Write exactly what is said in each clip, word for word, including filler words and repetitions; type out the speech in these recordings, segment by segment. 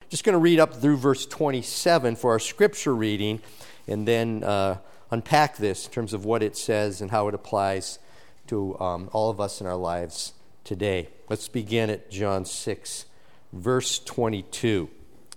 just going to read up through verse twenty-seven for our scripture reading, and then uh, unpack this in terms of what it says and how it applies to um, all of us in our lives today. Let's begin at John six, verse twenty-two.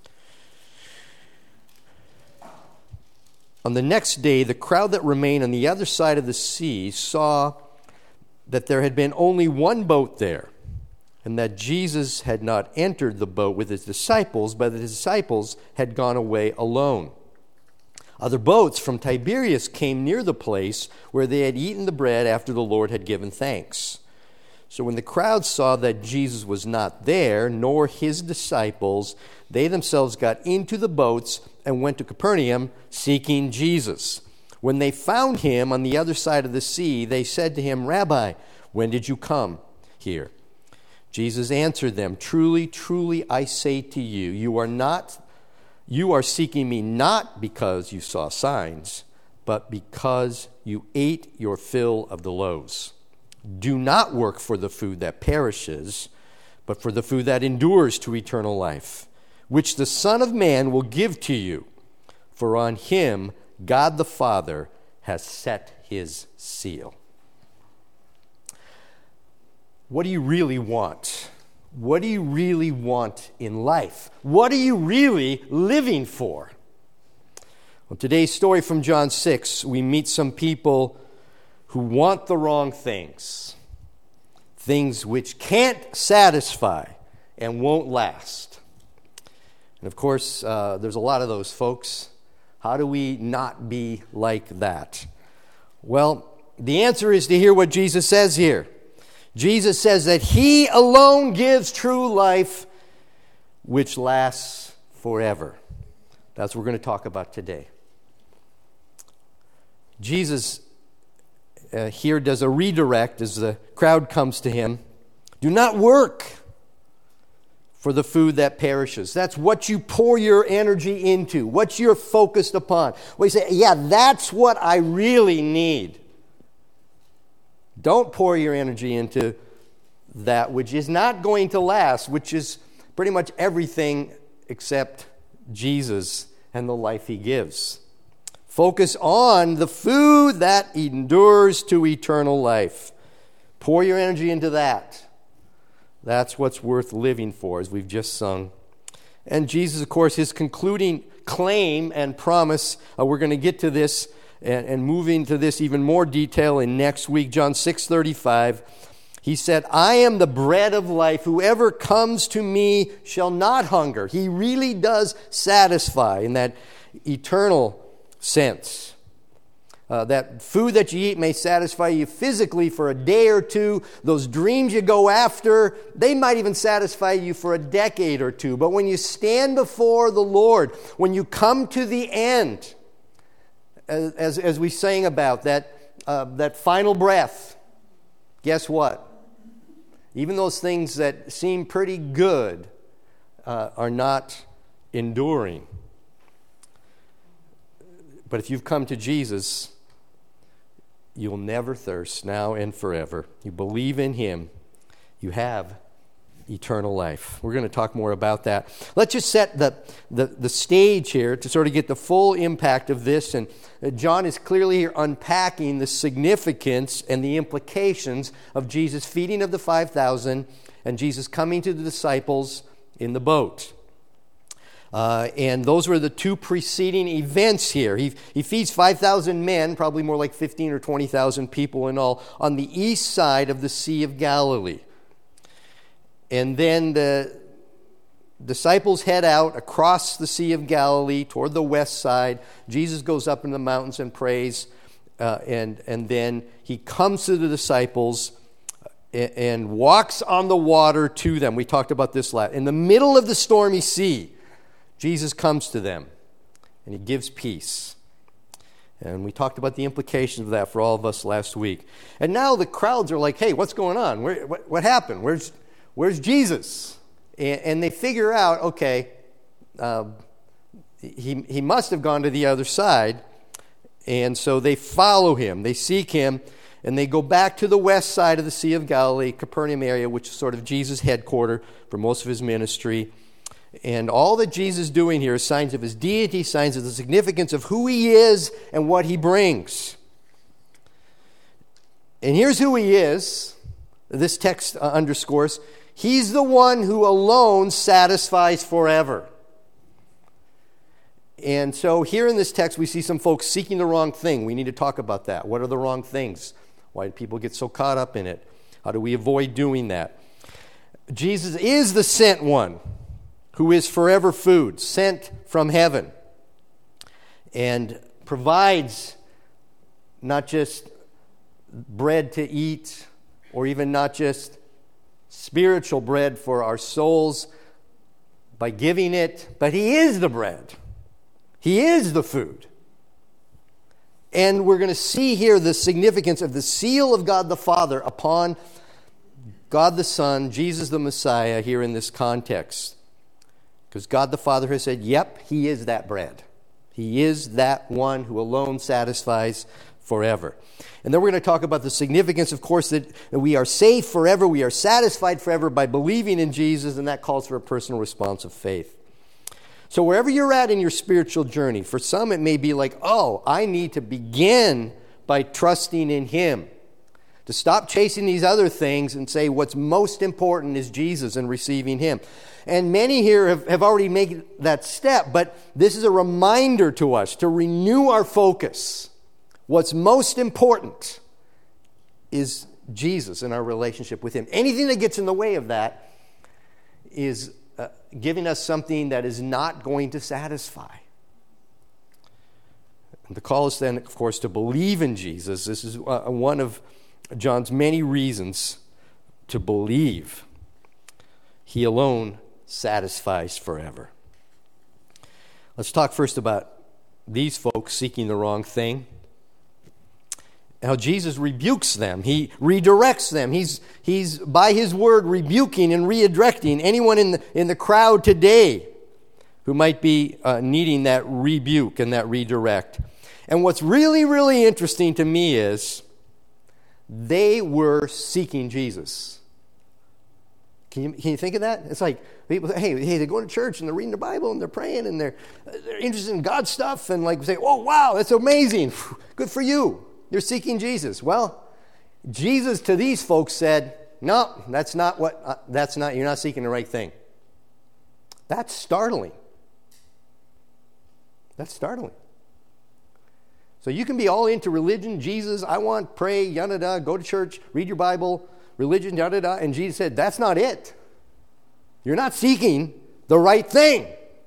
On the next day, the crowd that remained on the other side of the sea saw that there had been only one boat there, and that Jesus had not entered the boat with his disciples, but the disciples had gone away alone. Other boats from Tiberias came near the place where they had eaten the bread after the Lord had given thanks. So when the crowd saw that Jesus was not there, nor his disciples, they themselves got into the boats and went to Capernaum seeking Jesus. When they found him on the other side of the sea, they said to him, "Rabbi, when did you come here?" Jesus answered them, "Truly, truly, I say to you, you are not, you are seeking me not because you saw signs, but because you ate your fill of the loaves. Do not work for the food that perishes, but for the food that endures to eternal life, which the Son of Man will give to you. For on him God the Father has set his seal." What do you really want? What do you really want in life? What are you really living for? Well, today's story from John six, we meet some people who want the wrong things, things which can't satisfy and won't last. And of course, uh, there's a lot of those folks. How do we not be like that? Well, the answer is to hear what Jesus says here. Jesus says that he alone gives true life, which lasts forever. That's what we're going to talk about today. Jesus uh, here does a redirect as the crowd comes to him. Do not work for the food that perishes. That's what you pour your energy into, what you're focused upon. Well, you say, yeah, that's what I really need. Don't pour your energy into that which is not going to last, which is pretty much everything except Jesus and the life he gives. Focus on the food that endures to eternal life. Pour your energy into that. That's what's worth living for, as we've just sung. And Jesus, of course, his concluding claim and promise, uh, we're going to get to this and, and move into this even more detail in next week. John six thirty-five, he said, "I am the bread of life. Whoever comes to me shall not hunger." He really does satisfy in that eternal sense. Uh, that food that you eat may satisfy you physically for a day or two. Those dreams you go after, they might even satisfy you for a decade or two. But when you stand before the Lord, when you come to the end, as, as, as we sang about, that, uh, that final breath, guess what? Even those things that seem pretty good uh, are not enduring. But if you've come to Jesus, you'll never thirst now and forever. You believe in him, you have eternal life. We're going to talk more about that. Let's just set the, the, the stage here to sort of get the full impact of this. And John is clearly here unpacking the significance and the implications of Jesus' feeding of the five thousand and Jesus coming to the disciples in the boat. Uh, and those were the two preceding events here. He, he feeds five thousand men, probably more like fifteen or twenty thousand people in all, on the east side of the Sea of Galilee. And then the disciples head out across the Sea of Galilee toward the west side. Jesus goes up in the mountains and prays. Uh, and, and then he comes to the disciples and, and walks on the water to them. We talked about this last. In the middle of the stormy sea, Jesus comes to them, and he gives peace. And we talked about the implications of that for all of us last week. And now the crowds are like, hey, what's going on? Where, what, what happened? Where's, where's Jesus? And, and they figure out, okay, uh, he, he must have gone to the other side. And so they follow him. They seek him, and they go back to the west side of the Sea of Galilee, Capernaum area, which is sort of Jesus' headquarters for most of his ministry. And all that Jesus is doing here is signs of his deity, signs of the significance of who he is and what he brings. And here's who he is. This text uh, underscores, he's the one who alone satisfies forever. And so here in this text, we see some folks seeking the wrong thing. We need to talk about that. What are the wrong things? Why do people get so caught up in it? How do we avoid doing that? Jesus is the sent one who is forever food, sent from heaven, and provides not just bread to eat, or even not just spiritual bread for our souls by giving it, but he is the bread. He is the food. And we're going to see here the significance of the seal of God the Father upon God the Son, Jesus the Messiah, here in this context. Because God the Father has said, yep, he is that bread. He is that one who alone satisfies forever. And then we're going to talk about the significance, of course, that we are saved forever, we are satisfied forever by believing in Jesus, and that calls for a personal response of faith. So wherever you're at in your spiritual journey, for some it may be like, oh, I need to begin by trusting in him. To stop chasing these other things and say what's most important is Jesus and receiving him. And many here have, have already made that step, but this is a reminder to us to renew our focus. What's most important is Jesus and our relationship with him. Anything that gets in the way of that is uh, giving us something that is not going to satisfy. And the call is then, of course, to believe in Jesus. This is uh, one of John's many reasons to believe. He alone satisfies forever. Let's talk first about these folks seeking the wrong thing. How Jesus rebukes them. He redirects them. He's, he's by his word rebuking and redirecting anyone in the, in the crowd today who might be uh, needing that rebuke and that redirect. And what's really, really interesting to me is they were seeking Jesus. Can you, can you think of that? It's like people say, hey, hey, they're going to church and they're reading the Bible and they're praying and they're, they're interested in God's stuff and like say, oh, wow, that's amazing. Good for you. You're seeking Jesus. Well, Jesus to these folks said, no, that's not what, uh, that's not, you're not seeking the right thing. That's startling. That's startling. So you can be all into religion, Jesus, I want, pray, yada da, go to church, read your Bible, religion, yada da, and Jesus said, that's not it. You're not seeking the right thing.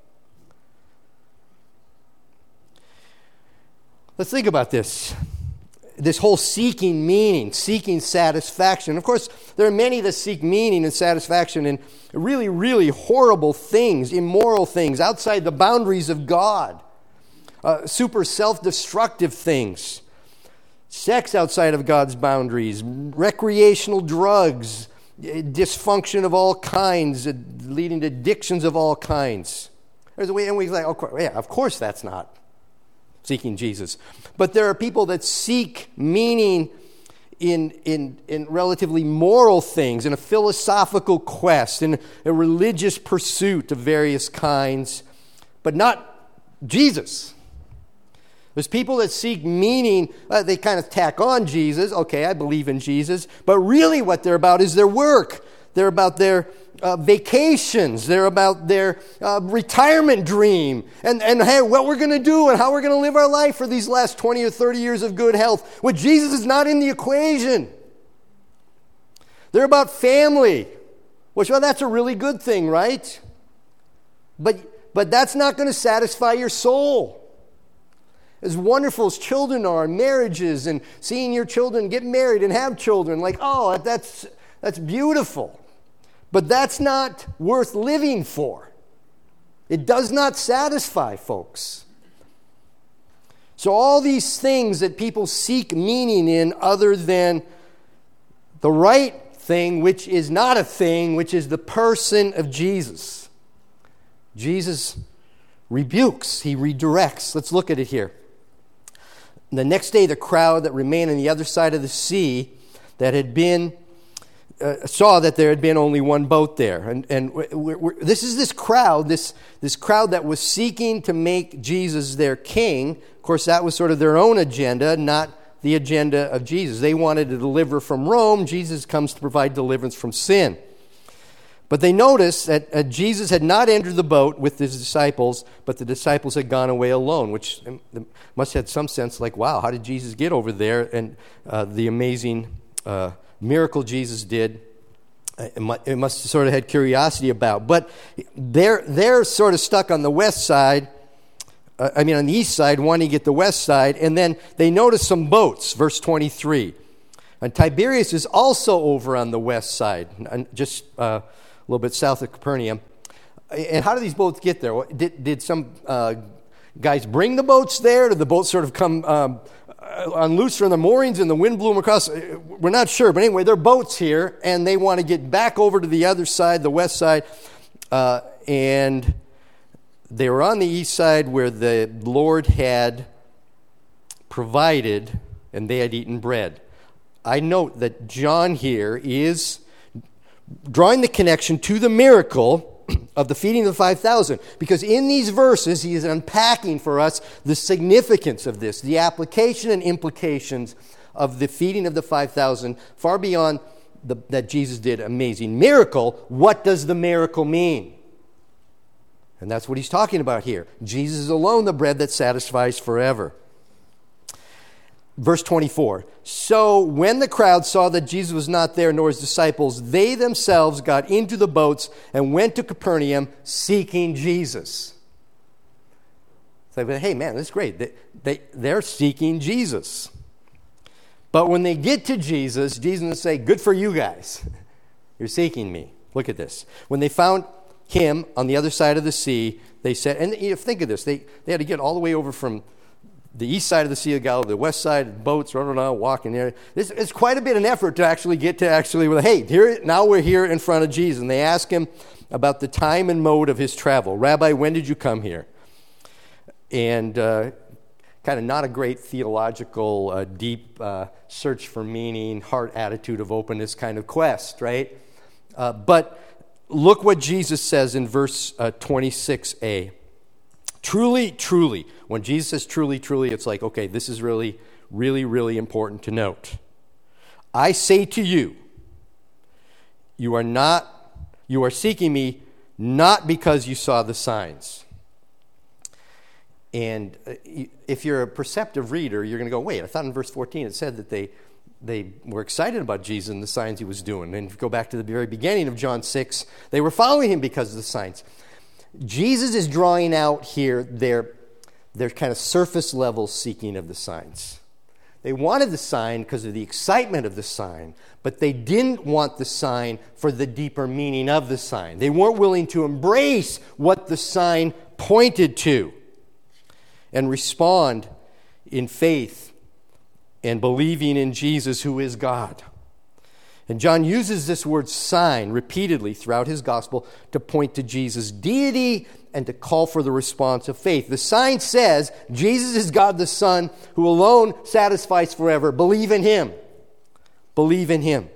Let's think about this. This whole seeking meaning, seeking satisfaction. Of course, there are many that seek meaning and satisfaction in really, really horrible things, immoral things, outside the boundaries of God. Uh, super self-destructive things. Sex outside of God's boundaries. Recreational drugs. Dysfunction of all kinds, leading to addictions of all kinds. There's a way, and we like, oh, yeah, of course that's not seeking Jesus. But there are people that seek meaning in, in, in relatively moral things, in a philosophical quest, in a religious pursuit of various kinds, but not Jesus. There's people that seek meaning, uh, they kind of tack on Jesus. Okay, I believe in Jesus. But really what they're about is their work. They're about their uh, vacations. They're about their uh, retirement dream. And, and hey, what we're going to do and how we're going to live our life for these last twenty or thirty years of good health. With Jesus is not in the equation. They're about family. Which, well, that's a really good thing, right? But, but that's not going to satisfy your soul. As wonderful as children are, marriages, and seeing your children get married and have children, like, oh, that's that's beautiful. But that's not worth living for. It does not satisfy, folks. So all these things that people seek meaning in other than the right thing, which is not a thing, which is the person of Jesus. Jesus rebukes, he redirects. Let's look at it here. The next day, the crowd that remained on the other side of the sea that had been uh, saw that there had been only one boat there. And, and we're, we're, this is this crowd, this, this crowd that was seeking to make Jesus their king. Of course, that was sort of their own agenda, not the agenda of Jesus. They wanted to deliver from Rome. Jesus comes to provide deliverance from sin. But they noticed that uh, Jesus had not entered the boat with his disciples, but the disciples had gone away alone, which must have had some sense like, wow, how did Jesus get over there? And uh, the amazing uh, miracle Jesus did, it must, it must have sort of had curiosity about. But they're, they're sort of stuck on the west side, uh, I mean on the east side, wanting to get the west side, and then they notice some boats, verse twenty-three. And Tiberias is also over on the west side, just uh, a little bit south of Capernaum. And how do these boats get there? Did, did some uh, guys bring the boats there? Did the boats sort of come um, unloose from the moorings and the wind blew them across? We're not sure. But anyway, they're boats here, and they want to get back over to the other side, the west side. Uh, and they were on the east side where the Lord had provided, and they had eaten bread. I note that John here is drawing the connection to the miracle of the feeding of the five thousand, because in these verses he is unpacking for us the significance of this, the application and implications of the feeding of the five thousand, far beyond the, that Jesus did amazing miracle. What does the miracle mean? And that's what he's talking about here. Jesus is alone the bread that satisfies forever. Verse twenty-four, so when the crowd saw that Jesus was not there nor his disciples, they themselves got into the boats and went to Capernaum seeking Jesus. It's like, hey man, that's great. They, they, they're seeking Jesus. But when they get to Jesus, Jesus will say, good for you guys. You're seeking me. Look at this. When they found him on the other side of the sea, they said, and you know, think of this, they, they had to get all the way over from the east side of the Sea of Galilee, the west side, boats, running around, walking there. This, it's quite a bit of an effort to actually get to actually, well, hey, here, now we're here in front of Jesus. And they ask him about the time and mode of his travel. Rabbi, when did you come here? And uh, kind of not a great theological, uh, deep uh, search for meaning, heart attitude of openness kind of quest, right? Uh, but look what Jesus says in verse uh, twenty-six a. Truly, truly. When Jesus says truly, truly, it's like, okay, this is really, really, really important to note. I say to you, you are not, you are seeking me not because you saw the signs. And if you're a perceptive reader, you're going to go, wait, I thought in verse fourteen it said that they they were excited about Jesus and the signs he was doing. And if you go back to the very beginning of John six, they were following him because of the signs. Jesus is drawing out here their, their kind of surface level seeking of the signs. They wanted the sign because of the excitement of the sign, but they didn't want the sign for the deeper meaning of the sign. They weren't willing to embrace what the sign pointed to and respond in faith and believing in Jesus, who is God. And John uses this word sign repeatedly throughout his gospel to point to Jesus' deity and to call for the response of faith. The sign says, Jesus is God the Son, who alone satisfies forever. Believe in him. Believe in him.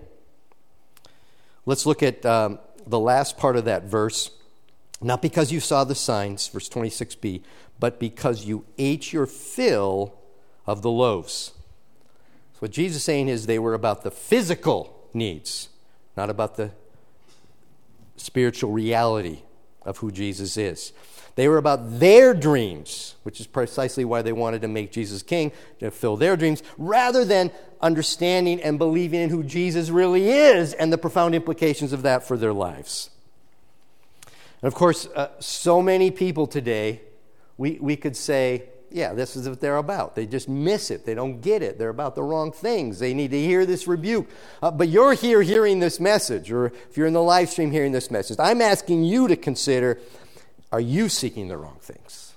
Let's look at um, the last part of that verse. Not because you saw the signs, verse twenty-six b, but because you ate your fill of the loaves. So what Jesus is saying is they were about the physical needs, not about the spiritual reality of who Jesus is. They were about their dreams, which is precisely why they wanted to make Jesus king, to fill their dreams, rather than understanding and believing in who Jesus really is and the profound implications of that for their lives. And of course, uh, so many people today, we, we could say, yeah, this is what they're about. They just miss it. They don't get it. They're about the wrong things. They need to hear this rebuke. Uh, but you're here hearing this message, or if you're in the live stream hearing this message, I'm asking you to consider, are you seeking the wrong things?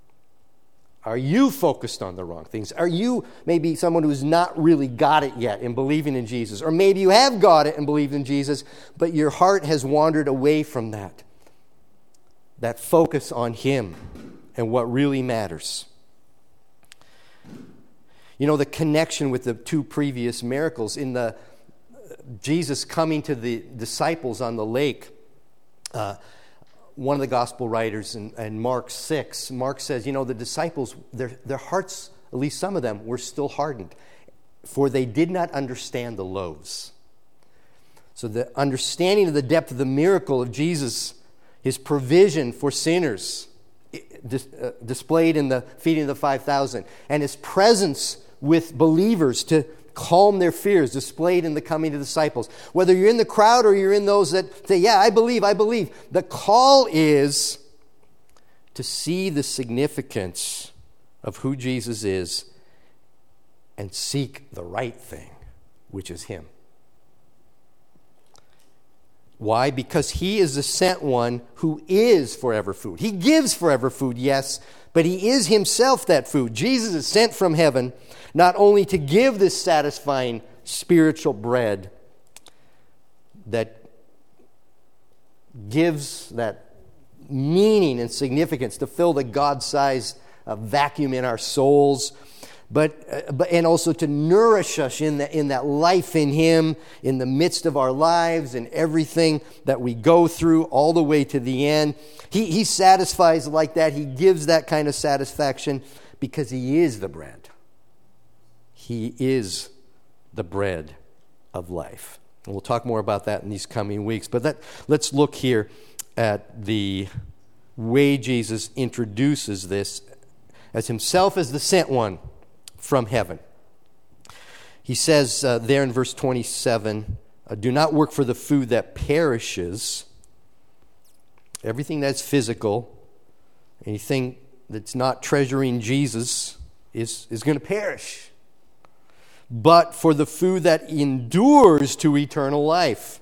Are you focused on the wrong things? Are you maybe someone who's not really got it yet in believing in Jesus? Or maybe you have got it and believed in Jesus, but your heart has wandered away from that. That focus on him and what really matters. You know, the connection with the two previous miracles in the Jesus coming to the disciples on the lake, uh, one of the gospel writers in, in Mark six, Mark says, you know, the disciples, their, their hearts, at least some of them, were still hardened, for they did not understand the loaves. So the understanding of the depth of the miracle of Jesus, his provision for sinners, dis, uh, displayed in the feeding of the five thousand, and his presence with believers to calm their fears, displayed in the coming of the disciples. Whether you're in the crowd or you're in those that say, yeah, I believe, I believe. The call is to see the significance of who Jesus is and seek the right thing, which is him. Why? Because he is the sent one who is forever food. He gives forever food, yes, but he is himself that food. Jesus is sent from heaven not only to give this satisfying spiritual bread that gives that meaning and significance to fill the God-sized uh, vacuum in our souls, But, uh, but and also to nourish us in, the, in that life in him, in the midst of our lives and everything that we go through all the way to the end. He, he satisfies like that. He gives that kind of satisfaction because he is the bread. He is the bread of life. And we'll talk more about that in these coming weeks. But that, let's look here at the way Jesus introduces this as himself as the sent one from heaven. He says uh, there in verse twenty-seven, uh, do not work for the food that perishes. Everything that's physical, anything that's not treasuring Jesus is, is going to perish. But for the food that endures to eternal life.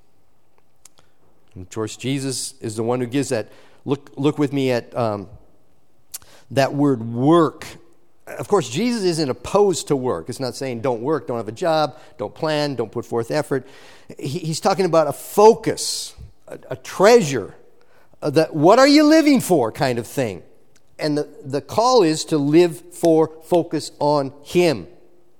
And of course, Jesus is the one who gives that. Look, look with me at um, that word work. Of course, Jesus isn't opposed to work. It's not saying don't work, don't have a job, don't plan, don't put forth effort. He's talking about a focus, a, a treasure, uh, that what are you living for kind of thing. And the, the call is to live for, focus on him.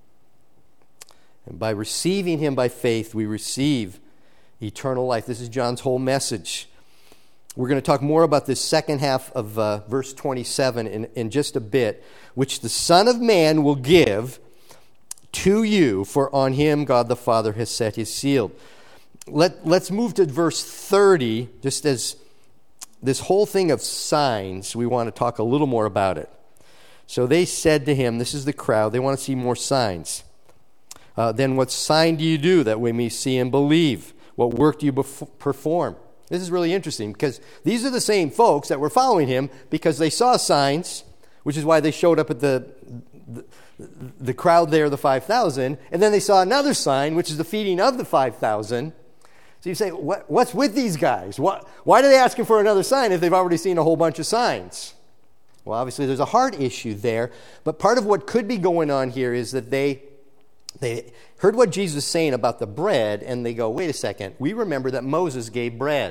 And by receiving him by faith, we receive eternal life. This is John's whole message. We're going to talk more about this second half of uh, verse twenty-seven in, in just a bit, which the Son of Man will give to you, for on him God the Father has set his seal. Let, let's move to verse thirty, just as this whole thing of signs, we want to talk a little more about it. So they said to him, this is the crowd, they want to see more signs. Uh, then what sign do you do that we may see and believe? What work do you bef- perform? This is really interesting because these are the same folks that were following him because they saw signs, which is why they showed up at the the, the crowd there, the five thousand, and then they saw another sign, which is the feeding of the five thousand. So you say, what, what's with these guys? What, why are they asking for another sign if they've already seen a whole bunch of signs? Well, obviously there's a heart issue there, but part of what could be going on here is that they They heard what Jesus was saying about the bread, and they go, wait a second, we remember that Moses gave bread,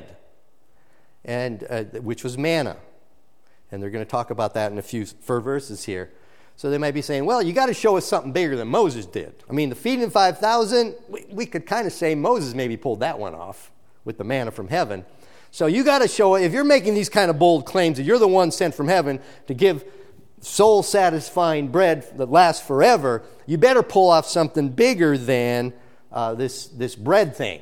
and uh, which was manna. And they're going to talk about that in a few verses here. So they might be saying, well, you got to show us something bigger than Moses did. I mean, the feeding of five thousand, we, we could kind of say Moses maybe pulled that one off with the manna from heaven. So you got to show, if you're making these kind of bold claims that you're the one sent from heaven to give soul-satisfying bread that lasts forever, you better pull off something bigger than uh, this, this bread thing.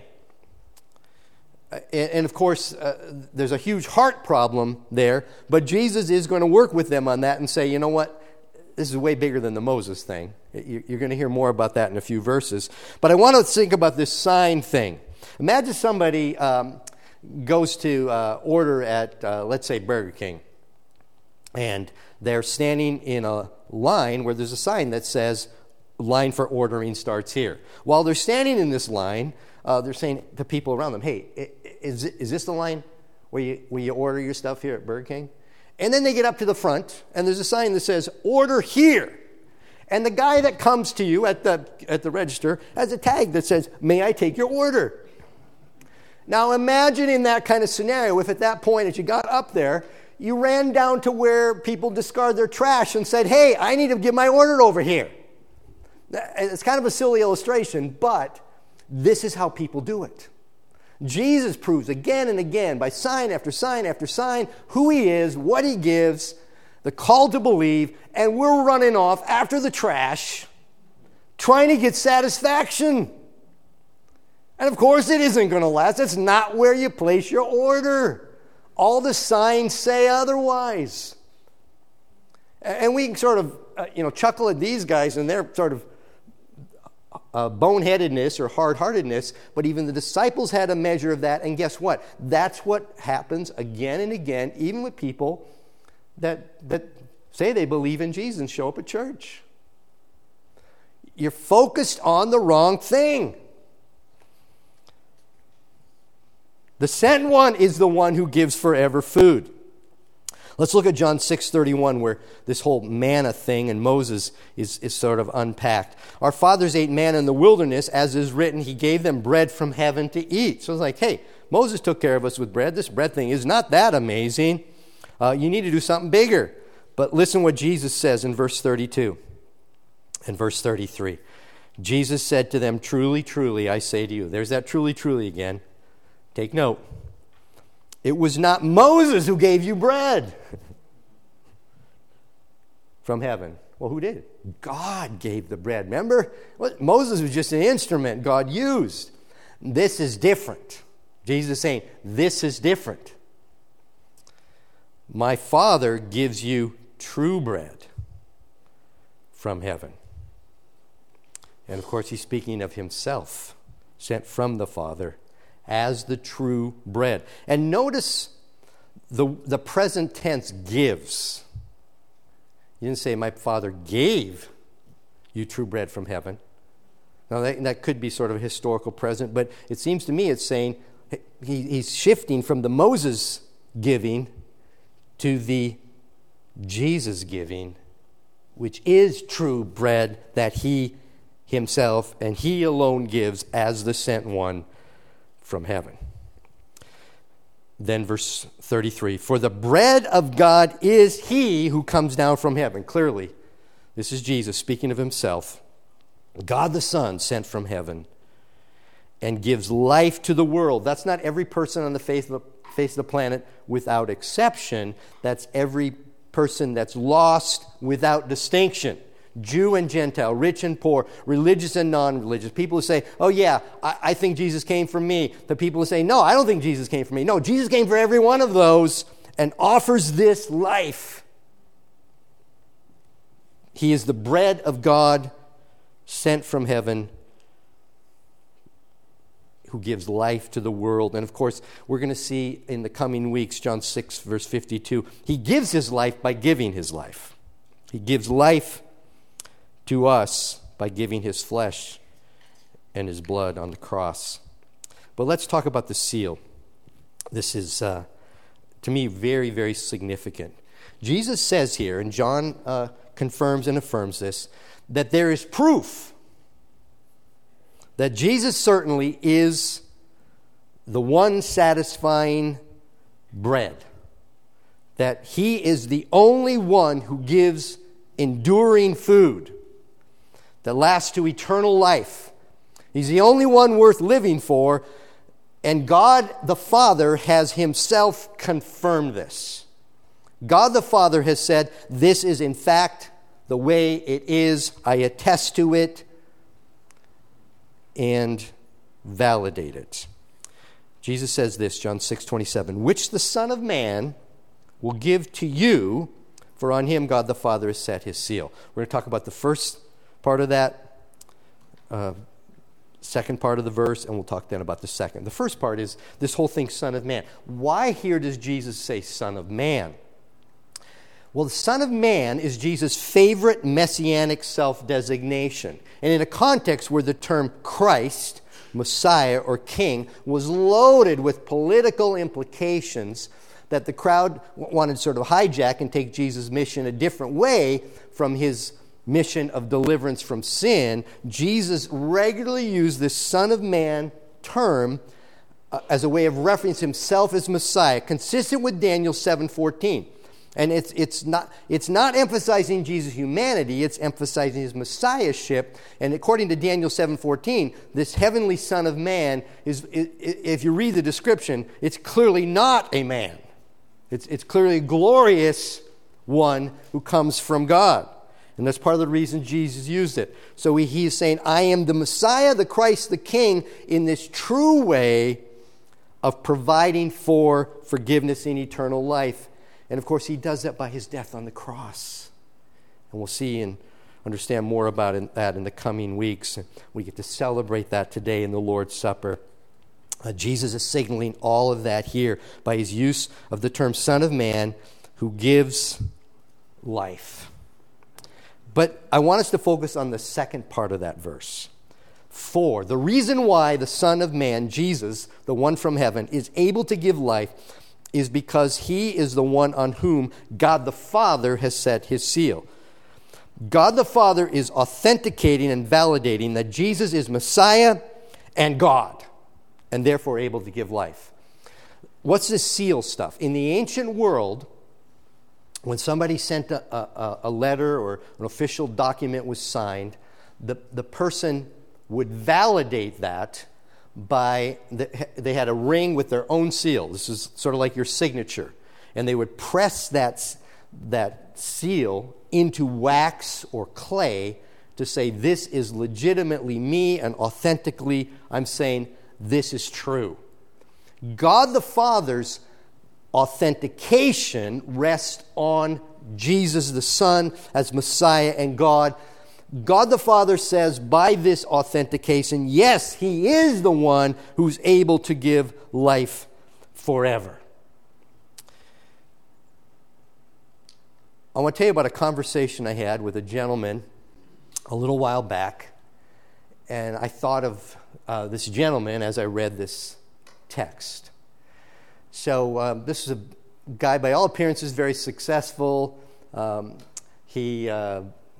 Uh, and, and of course, uh, there's a huge heart problem there, but Jesus is going to work with them on that and say, you know what, this is way bigger than the Moses thing. You're going to hear more about that in a few verses. But I want to think about this sign thing. Imagine somebody um, goes to uh, order at, uh, let's say, Burger King, and they're standing in a line where there's a sign that says, line for ordering starts here. While they're standing in this line, uh, they're saying to people around them, hey, is, is this the line where you, where you order your stuff here at Burger King? And then they get up to the front, and there's a sign that says, order here. And the guy that comes to you at the, at the register has a tag that says, may I take your order? Now imagine in that kind of scenario, if at that point as you got up there, you ran down to where people discard their trash and said, hey, I need to get my order over here. It's kind of a silly illustration, but This is how people do it. Jesus proves again and again by sign after sign after sign who he is, what he gives, the call to believe, and we're running off after the trash trying to get satisfaction. And of course it isn't going to last. That's not where you place your order. All the signs say otherwise. And we can sort of uh, you know, chuckle at these guys and their sort of uh, boneheadedness or hard-heartedness, but even the disciples had a measure of that. And guess what? That's what happens again and again, even with people that that say they believe in Jesus and show up at church. You're focused on the wrong thing. The sent one is the one who gives forever food. Let's look at John six thirty-one, where this whole manna thing and Moses is, is sort of unpacked. Our fathers ate manna in the wilderness, as is written, he gave them bread from heaven to eat. So it's like, hey, Moses took care of us with bread. This bread thing is not that amazing. Uh, you need to do something bigger. But listen what Jesus says in verse thirty-two and verse thirty-three. Jesus said to them, truly, truly, I say to you. There's that truly, truly again. Take note. It was not Moses who gave you bread from heaven. Well, who did? God gave the bread. Remember? Moses was just an instrument God used. This is different. Jesus is saying, this is different. My Father gives you true bread from heaven. And of course, he's speaking of himself, sent from the Father as the true bread. And notice the, the present tense gives. He didn't say, my Father gave you true bread from heaven. Now, that, that could be sort of a historical present, but it seems to me it's saying he, he's shifting from the Moses giving to the Jesus giving, which is true bread that he himself and he alone gives as the sent one from heaven. Then verse thirty-three, for the bread of God is he who comes down from heaven. Clearly, this is Jesus speaking of himself. God the Son sent from heaven and gives life to the world. That's not every person on the face of the, face of the planet without exception. That's every person that's lost without distinction. Jew and Gentile, rich and poor, religious and non-religious. People who say, oh yeah, I, I think Jesus came for me. The people who say, no, I don't think Jesus came for me. No, Jesus came for every one of those and offers this life. He is the bread of God sent from heaven who gives life to the world. And of course, we're going to see in the coming weeks, John six, verse fifty-two, he gives his life by giving his life. He gives life to us by giving his flesh and his blood on the cross. But let's talk about the seal. This is, uh, to me, very, very significant. Jesus says here, and John uh, confirms and affirms this, that there is proof that Jesus certainly is the one satisfying bread, that he is the only one who gives enduring food that lasts to eternal life. He's the only one worth living for, and God the Father has himself confirmed this. God the Father has said, this is in fact the way it is. I attest to it and validate it. Jesus says this, John six twenty-seven, which the Son of Man will give to you, for on him God the Father has set his seal. We're going to talk about the first part of that, uh, second part of the verse, and we'll talk then about the second. The first part is this whole thing, Son of Man. Why here does Jesus say Son of Man? Well, the Son of Man is Jesus' favorite messianic self-designation. And in a context where the term Christ, Messiah, or King was loaded with political implications that the crowd wanted to sort of hijack and take Jesus' mission a different way from his mission of deliverance from sin, Jesus regularly used this Son of Man term uh, as a way of referencing himself as Messiah, consistent with Daniel seven fourteen. And it's it's not it's not emphasizing Jesus' humanity, it's emphasizing his messiahship. And according to Daniel seven fourteen, this heavenly Son of Man is, if you read the description, it's clearly not a man. It's it's clearly a glorious one who comes from God. And that's part of the reason Jesus used it. So he, he is saying, I am the Messiah, the Christ, the King, in this true way of providing for forgiveness and eternal life. And of course, he does that by his death on the cross. And we'll see and understand more about that in the coming weeks. We get to celebrate that today in the Lord's Supper. Uh, Jesus is signaling all of that here by his use of the term Son of Man who gives life. But I want us to focus on the second part of that verse. For the reason why the Son of Man, Jesus, the one from heaven, is able to give life is because he is the one on whom God the Father has set his seal. God the Father is authenticating and validating that Jesus is Messiah and God, and therefore able to give life. What's this seal stuff? In the ancient world, when somebody sent a, a, a letter or an official document was signed, the, the person would validate that by, the, they had a ring with their own seal. This is sort of like your signature. And they would press that, that seal into wax or clay to say, this is legitimately me, and authentically I'm saying this is true. God the Father's authentication rests on Jesus the Son as Messiah and God. God the Father says by this authentication, yes, he is the one who's able to give life forever. I want to tell you about a conversation I had with a gentleman a little while back, and I thought of uh, this gentleman as I read this text. So uh, this is a guy, by all appearances, very successful. Um, he... Uh,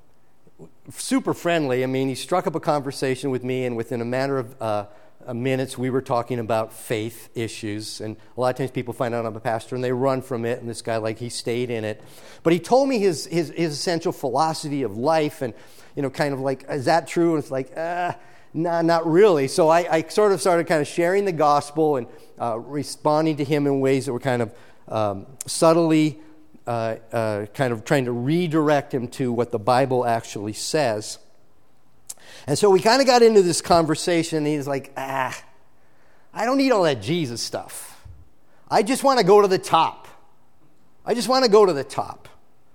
super friendly. I mean, he struck up a conversation with me, and within a matter of uh, minutes, we were talking about faith issues. And a lot of times people find out I'm a pastor, and they run from it, and this guy, like, he stayed in it. But he told me his his, his essential philosophy of life, and, you know, kind of like, is that true? And it's like, uh, nah, not really. So I, I sort of started kind of sharing the gospel and uh, responding to him in ways that were kind of um, subtly Uh, uh, kind of trying to redirect him to what the Bible actually says. And so we kind of got into this conversation, and he's like, ah, I don't need all that Jesus stuff. I just want to go to the top. I just want to go to the top.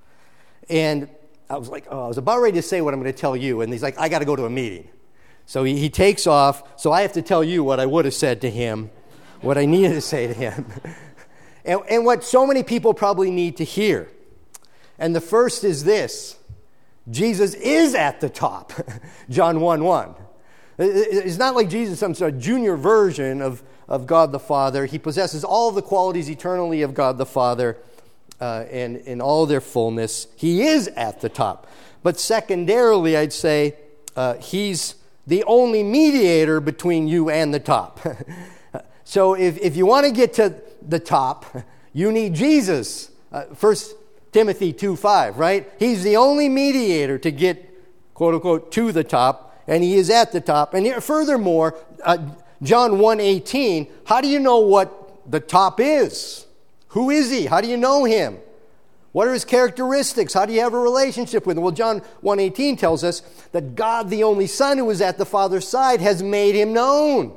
And I was like, oh, I was about ready to say what I'm going to tell you. And he's like, I got to go to a meeting. So he, he takes off. So I have to tell you what I would have said to him, what I needed to say to him. And, and what so many people probably need to hear. And the first is this: Jesus is at the top. John one one. It's not like Jesus is some sort of junior version of, of God the Father. He possesses all of the qualities eternally of God the Father uh, and in all their fullness. He is at the top. But secondarily, I'd say uh, he's the only mediator between you and the top. So if, if you want to get to the top, you need Jesus. Uh, First Timothy two five, right? He's the only mediator to get, quote unquote, to the top, and he is at the top. And here, furthermore, uh, John one eighteen, how do you know what the top is? Who is he? How do you know him? What are his characteristics? How do you have a relationship with him? Well, John one eighteen tells us that God, the only Son who is at the Father's side, has made him known.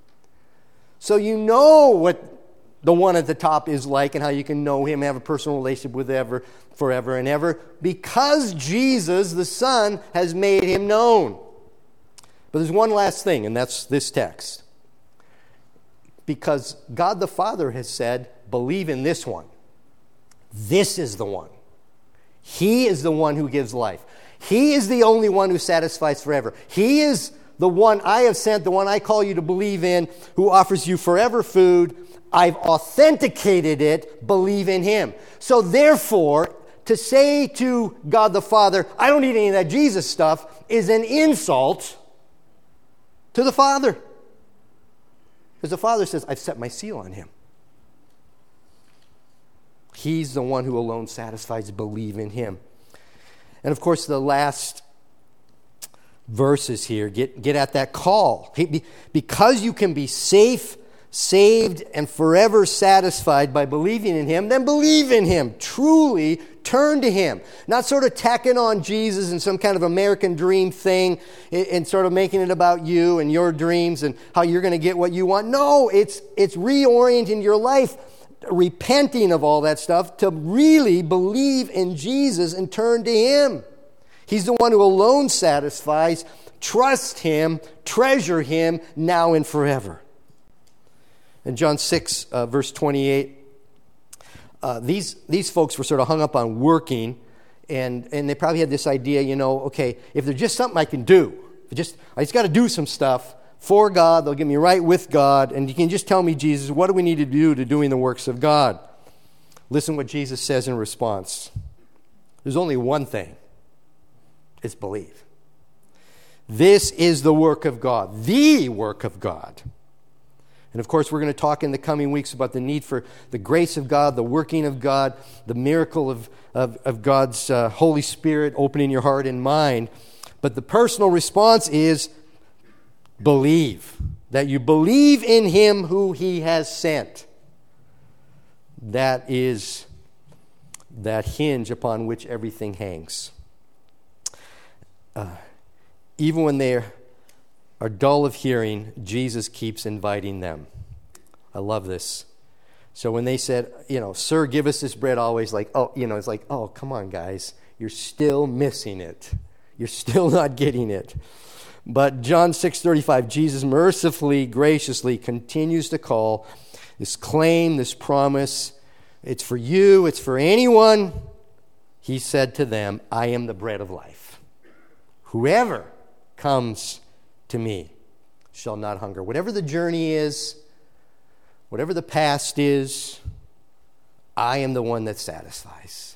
So you know what the one at the top is like, and how you can know him, have a personal relationship with ever, forever and ever, because Jesus, the Son, has made him known. But there's one last thing, and that's this text. Because God the Father has said, believe in this one. This is the one. He is the one who gives life. He is the only one who satisfies forever. He is the one I have sent, the one I call you to believe in, who offers you forever food. I've authenticated it. Believe in him. So therefore, to say to God the Father, I don't need any of that Jesus stuff, is an insult to the Father. Because the Father says, I've set my seal on him. He's the one who alone satisfies. Believe in him. And of course, the last verses here get, get at that call. Because you can be safe, saved, and forever satisfied by believing in him, then believe in him. Truly turn to him. Not sort of tacking on Jesus and some kind of American dream thing and sort of making it about you and your dreams and how you're going to get what you want. No, it's it's reorienting your life, repenting of all that stuff to really believe in Jesus and turn to him. He's the one who alone satisfies. Trust him, treasure him now and forever. In John six, uh, verse twenty-eight, uh, these these folks were sort of hung up on working, and, and they probably had this idea, you know, okay, if there's just something I can do, if just I just got to do some stuff for God, they'll get me right with God, and you can just tell me, Jesus, what do we need to do to doing the works of God? Listen what Jesus says in response. There's only one thing. It's believe. This is the work of God, the work of God. And of course, we're going to talk in the coming weeks about the need for the grace of God, the working of God, the miracle of, of, of God's uh, Holy Spirit opening your heart and mind. But the personal response is believe. That you believe in him who he has sent. That is that hinge upon which everything hangs. Uh, even when they are dull of hearing, Jesus keeps inviting them. I love this. So when they said, you know, sir, give us this bread always, like, oh, you know, it's like, oh, come on, guys. You're still missing it. You're still not getting it. But John six thirty-five, Jesus mercifully, graciously continues to call this claim, this promise. It's for you. It's for anyone. He said to them, I am the bread of life. Whoever comes to me shall not hunger. Whatever the journey is, whatever the past is, I am the one that satisfies.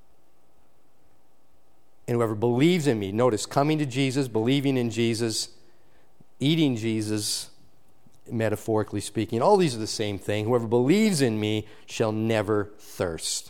And whoever believes in me, notice, coming to Jesus, believing in Jesus, eating Jesus, metaphorically speaking, all these are the same thing. Whoever believes in me shall never thirst.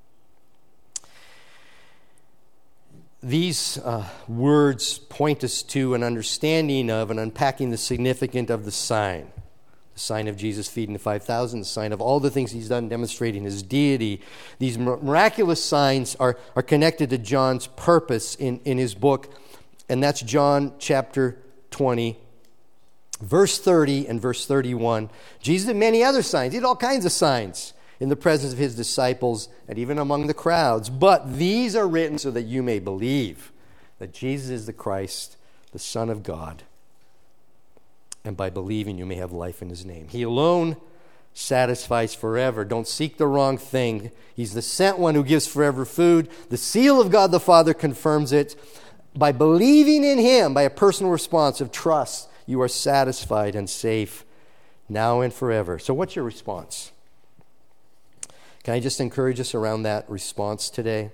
These uh, words point us to an understanding of and unpacking the significance of the sign. The sign of Jesus feeding the five thousand, the sign of all the things he's done demonstrating his deity. These miraculous signs are, are connected to John's purpose in, in his book, and that's John chapter twenty, verse thirty and verse thirty-one. Jesus did many other signs. He did all kinds of signs in the presence of his disciples and even among the crowds. But these are written so that you may believe that Jesus is the Christ, the Son of God. And by believing, you may have life in his name. He alone satisfies forever. Don't seek the wrong thing. He's the sent one who gives forever food. The seal of God the Father confirms it. By believing in him, by a personal response of trust, you are satisfied and safe now and forever. So what's your response? Can I just encourage us around that response today?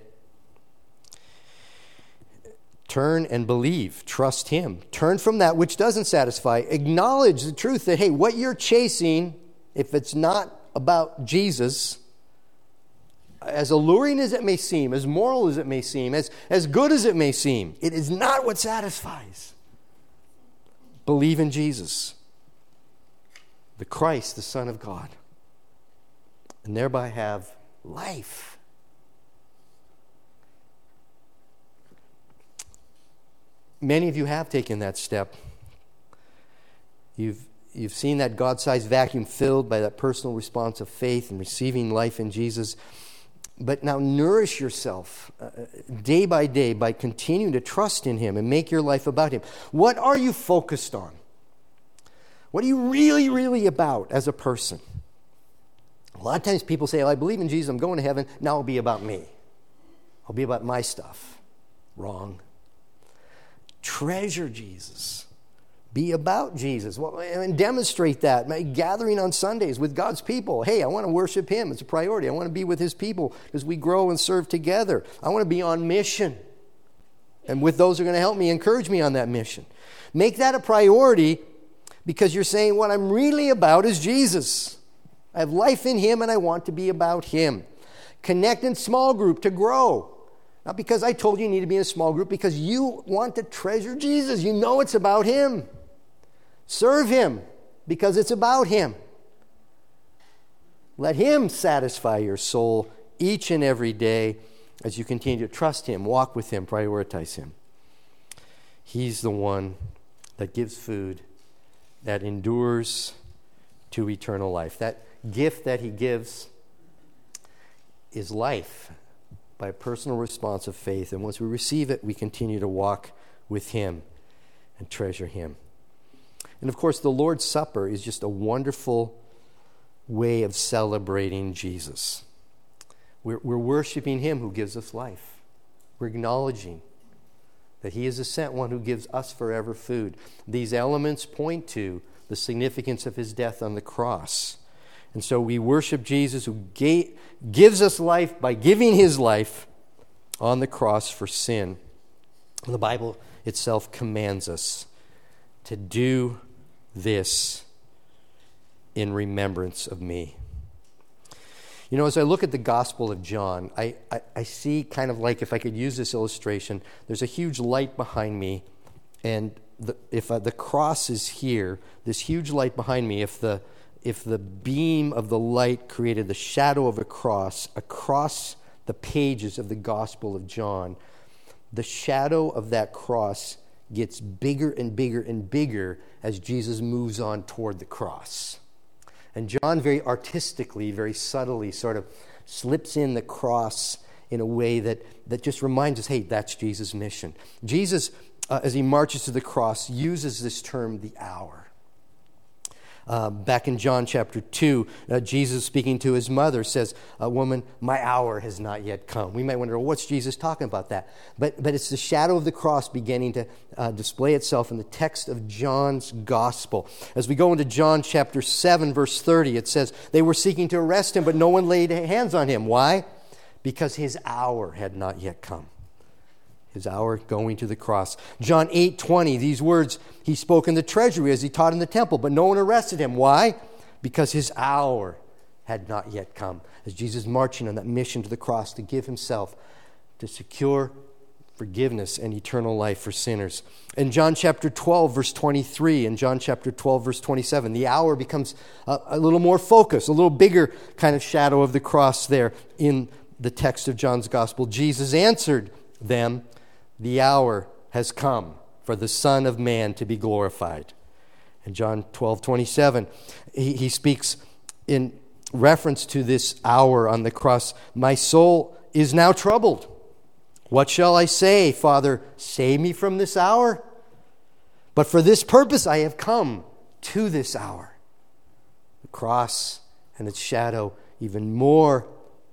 Turn and believe. Trust him. Turn from that which doesn't satisfy. Acknowledge the truth that, hey, what you're chasing, if it's not about Jesus, as alluring as it may seem, as moral as it may seem, as, as good as it may seem, it is not what satisfies. Believe in Jesus, the Christ, the Son of God, and thereby have life. Many of you have taken that step. You've, you've seen that God-sized vacuum filled by that personal response of faith and receiving life in Jesus. But now nourish yourself uh, day by day by continuing to trust in him and make your life about him. What are you focused on? What are you really, really about as a person? A lot of times people say, oh, I believe in Jesus, I'm going to heaven, now it'll be about me. I'll be about my stuff. Wrong. Treasure Jesus. Be about Jesus. Well, and demonstrate that. Gathering on Sundays with God's people. Hey, I want to worship him. It's a priority. I want to be with his people as we grow and serve together. I want to be on mission. And with those who are going to help me, encourage me on that mission. Make that a priority because you're saying what I'm really about is Jesus. I have life in him and I want to be about him. Connect in small group to grow. Not because I told you you need to be in a small group, because you want to treasure Jesus. You know it's about him. Serve him because it's about him. Let him satisfy your soul each and every day as you continue to trust him, walk with him, prioritize him. He's the one that gives food, that endures to eternal life. That gift that he gives is life by a personal response of faith. And once we receive it, we continue to walk with him and treasure him. And of course, the Lord's Supper is just a wonderful way of celebrating Jesus. We're, we're worshiping him who gives us life. We're acknowledging that he is the sent one who gives us forever food. These elements point to the significance of his death on the cross. And so we worship Jesus who gave, gives us life by giving his life on the cross for sin. And the Bible itself commands us to do this in remembrance of me. You know, as I look at the Gospel of John, I, I, I see kind of like, if I could use this illustration, there's a huge light behind me, and the, if uh, the cross is here, this huge light behind me, if the if the beam of the light created the shadow of a cross across the pages of the Gospel of John, the shadow of that cross gets bigger and bigger and bigger as Jesus moves on toward the cross. And John very artistically, very subtly sort of slips in the cross in a way that, that just reminds us, hey, that's Jesus' mission. Jesus, uh, as he marches to the cross, uses this term, the hour. Uh, back in John chapter two, uh, Jesus speaking to his mother says, uh, woman, my hour has not yet come. We might wonder, well, what's Jesus talking about that? But, but it's the shadow of the cross beginning to uh, display itself in the text of John's gospel. As we go into John chapter seven, verse thirty, it says, they were seeking to arrest him, but no one laid hands on him. Why? Because his hour had not yet come. His hour going to the cross. John eight twenty, these words he spoke in the treasury as he taught in the temple, but no one arrested him. Why? Because his hour had not yet come. As Jesus marching on that mission to the cross to give himself to secure forgiveness and eternal life for sinners. In John chapter twelve, verse twenty-three, and John chapter twelve, verse twenty-seven, the hour becomes a, a little more focused, a little bigger kind of shadow of the cross there in the text of John's gospel. Jesus answered them, the hour has come for the Son of Man to be glorified. In John twelve twenty-seven, he, he speaks in reference to this hour on the cross. My soul is now troubled. What shall I say? Father, save me from this hour? But for this purpose I have come to this hour. The cross and its shadow even more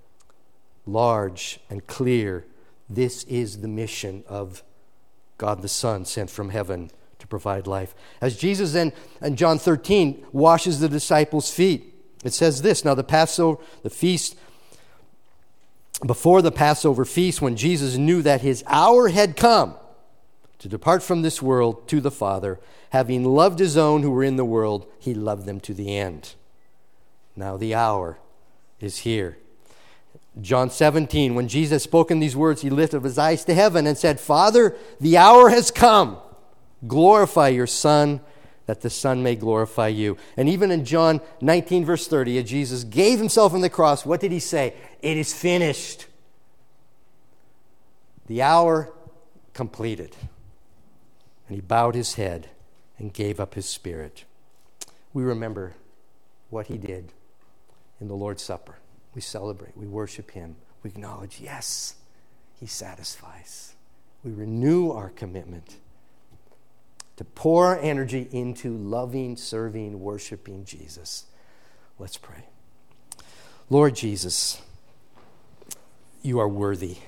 large and clear. This is the mission of God the Son sent from heaven to provide life. As Jesus then, in John thirteen, washes the disciples' feet, it says this, now the Passover, the feast, before the Passover feast, when Jesus knew that his hour had come to depart from this world to the Father, having loved his own who were in the world, he loved them to the end. Now the hour is here. John seventeen, when Jesus had spoken these words, he lifted up his eyes to heaven and said, Father, the hour has come. Glorify your Son, that the Son may glorify you. And even in John nineteen, verse thirty, as Jesus gave himself on the cross, what did he say? It is finished. The hour completed. And he bowed his head and gave up his spirit. We remember what he did in the Lord's Supper. We celebrate, we worship him, we acknowledge, yes, he satisfies. We renew our commitment to pour our energy into loving, serving, worshiping Jesus. Let's pray. Lord Jesus, you are worthy.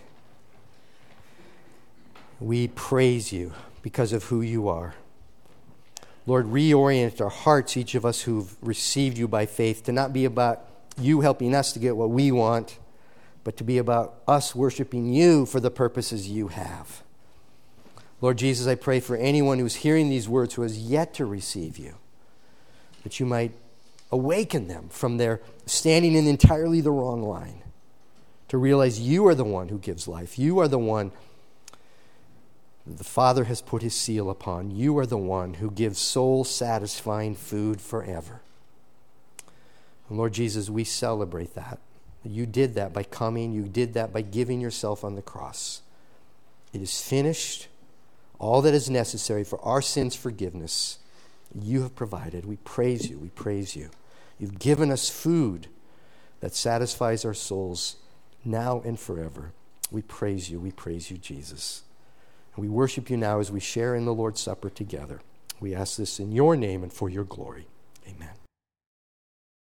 We praise you because of who you are. Lord, reorient our hearts, each of us who've received you by faith, to not be about you helping us to get what we want, but to be about us worshiping you for the purposes you have. Lord Jesus, I pray for anyone who's hearing these words who has yet to receive you, that you might awaken them from their standing in entirely the wrong line to realize you are the one who gives life. You are the one the Father has put his seal upon. You are the one who gives soul-satisfying food forever. And Lord Jesus, we celebrate that. You did that by coming. You did that by giving yourself on the cross. It is finished. All that is necessary for our sins' forgiveness, you have provided. We praise you. We praise you. You've given us food that satisfies our souls now and forever. We praise you. We praise you, Jesus. And we worship you now as we share in the Lord's Supper together. We ask this in your name and for your glory. Amen.